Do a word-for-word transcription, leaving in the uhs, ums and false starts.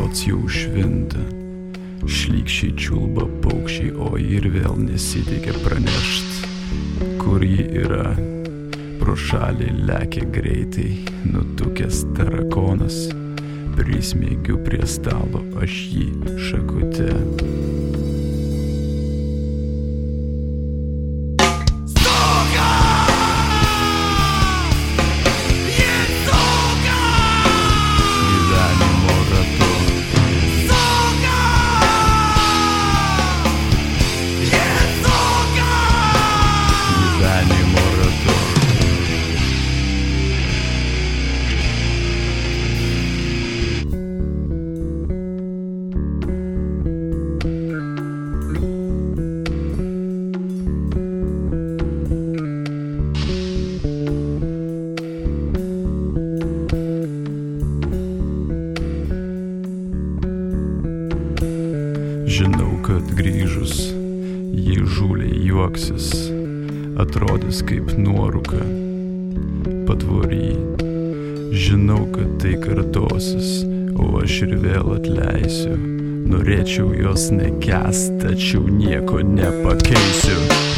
berods jau švinta. Šlykščiai čiulba paukščiai, o ir vėl nesiteikia pranešt, kur ji yra. Pro šalį lekia greitai nutukęs tarakonas. Prismeigiu prie stalo aš jį šakute. Žinau, kad grįžus ji žūliai juoksis, atrodys kaip nuorūka patvory. Žinau, kad tai kartosis, o aš ir vėl atleisiu. Norėčiau jos nekęst, tačiau nieko nepakeisiu.